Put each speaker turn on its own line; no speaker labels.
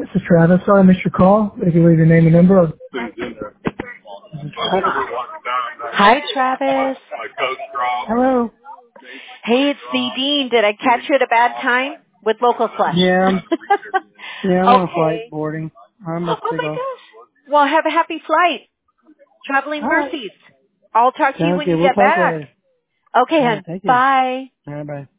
This is Travis. Sorry I missed your call. If you leave your name and number.
Hi, Travis.
Hello.
Hey, it's Nadine. Did I catch you at a bad time? With Local Flesh.
Yeah, I'm on a flight
Okay.
boarding. I'm about
Oh
to take
my
off.
gosh. Well, have a happy flight. Traveling
All right.
mercies. I'll talk to you
Sounds
when
good.
you
We'll
get
talk
back.
later.
Okay,
All right.
hon.
Thank you.
Bye.
All right. Bye.